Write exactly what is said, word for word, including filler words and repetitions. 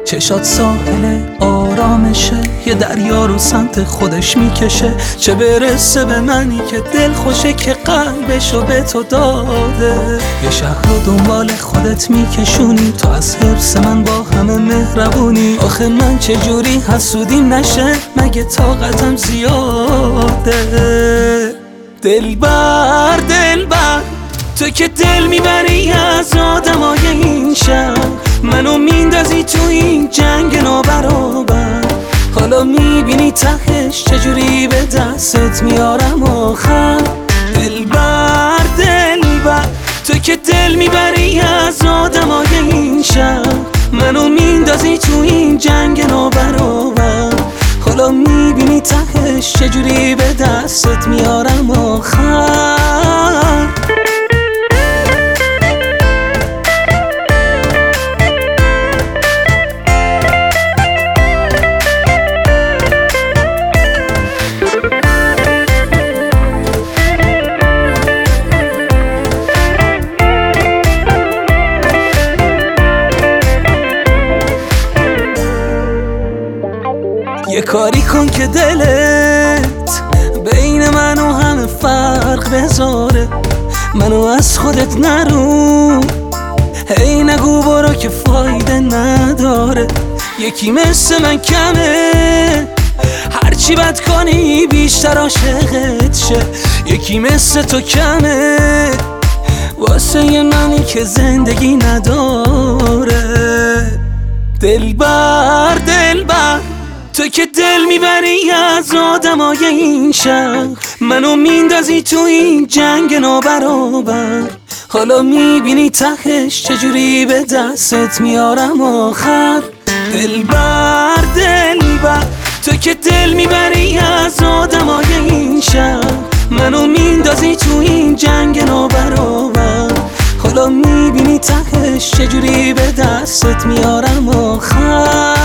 چشات ساحل آرامشه، یه دریا رو سمت خودش میکشه. چه برسه به منی که دل خوشه که قلبشو به تو داده. یه شهر رو دنبال خودت میکشونی، تو از حرص من با همه مهربونی. آخه من چجوری حسودیم نشه، مگه طاقتم زیاده. دلبر دلبر تو که دل میبری از آدمای این شهر، منو میندازی تو این جنگ نابرابر. حالا میبینی تهش چجوری به دستت میارم آخر. دلبر دلبر تو که دل میبری از آدمای این شهر، منو میندازی تو این جنگ نابرابر. حالا میبینی تهش چجوری به دستت میارم آخر. یه کاری کن که دلت بین من و همه فرق بذاره. منو از خودت نرو، هی نگو برو که فایده نداره. یکی مثل من کمه، هرچی بد کنی بیشتر عاشقت شه. یکی مثل تو کمه واسه یه منی که زندگی نداره. دلبر دلبر تو که دل میبری از آدمای این شهر، منو میندازی تو این جنگ نابرابر. حالا میبینی تهش چجوری به دستت میارم آخر. دلبر دلبر تو که دل میبری از آدمای این شهر، منو میندازی تو این جنگ نابرابر. حالا میبینی تهش چجوری به دستت میارم آخر.